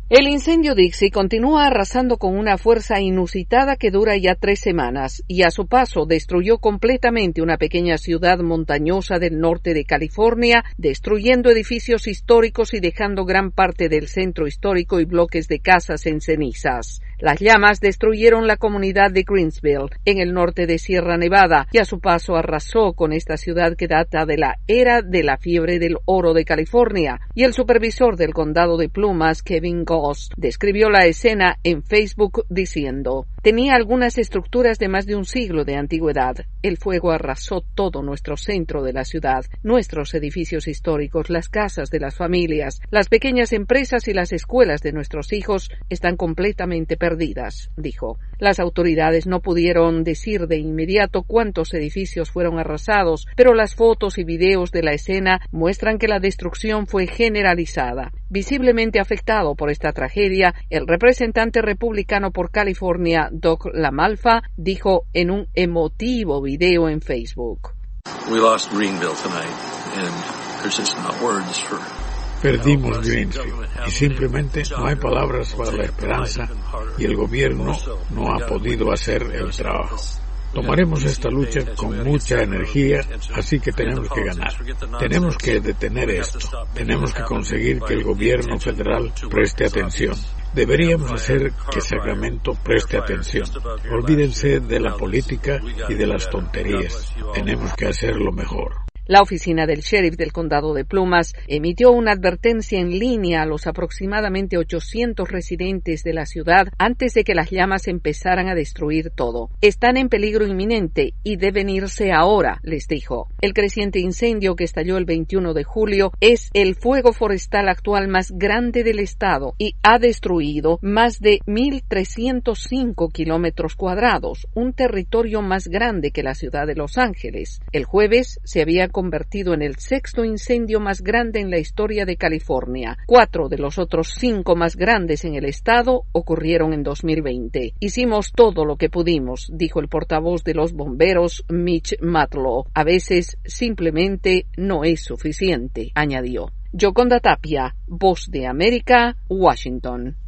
El incendio Dixie continúa arrasando con una fuerza inusitada que dura ya 3 semanas y a su paso destruyó completamente una pequeña ciudad montañosa del norte de California, destruyendo edificios históricos y dejando gran parte del centro histórico y bloques de casas en cenizas. Las llamas destruyeron la comunidad de Greensville, en el norte de Sierra Nevada, y a su paso arrasó con esta ciudad que data de la era de la fiebre del oro de California. Y el supervisor del condado de Plumas, Kevin Goss, describió la escena en Facebook diciendo: «Tenía algunas estructuras de más de un siglo de antigüedad. El fuego arrasó todo nuestro centro de la ciudad, nuestros edificios históricos, las casas de las familias, las pequeñas empresas y las escuelas de nuestros hijos están completamente perdidas», dijo. Las autoridades no pudieron decir de inmediato cuántos edificios fueron arrasados, pero las fotos y videos de la escena muestran que la destrucción fue generalizada. Visiblemente afectado por esta tragedia, el representante republicano por California, Doug LaMalfa, dijo en un emotivo video en Facebook: We lost Greenville tonight, and there's just not words for... Perdimos Greensville y simplemente no hay palabras para la esperanza y el gobierno no ha podido hacer el trabajo. Tomaremos esta lucha con mucha energía, así que tenemos que ganar. Tenemos que detener esto. Tenemos que conseguir que el gobierno federal preste atención. Deberíamos hacer que Sacramento preste atención. Olvídense de la política y de las tonterías. Tenemos que hacerlo mejor. La oficina del sheriff del condado de Plumas emitió una advertencia en línea a los aproximadamente 800 residentes de la ciudad antes de que las llamas empezaran a destruir todo. Están en peligro inminente y deben irse ahora, les dijo. El creciente incendio que estalló el 21 de julio es el fuego forestal actual más grande del estado y ha destruido más de 1,305 kilómetros cuadrados, un territorio más grande que la ciudad de Los Ángeles. El jueves se había convertido en el 6º incendio más grande en la historia de California. 4 de los otros 5 más grandes en el estado ocurrieron en 2020. Hicimos todo lo que pudimos, dijo el portavoz de los bomberos, Mitch Matlow. A veces simplemente no es suficiente, añadió. Yoconda Tapia, Voz de América, Washington.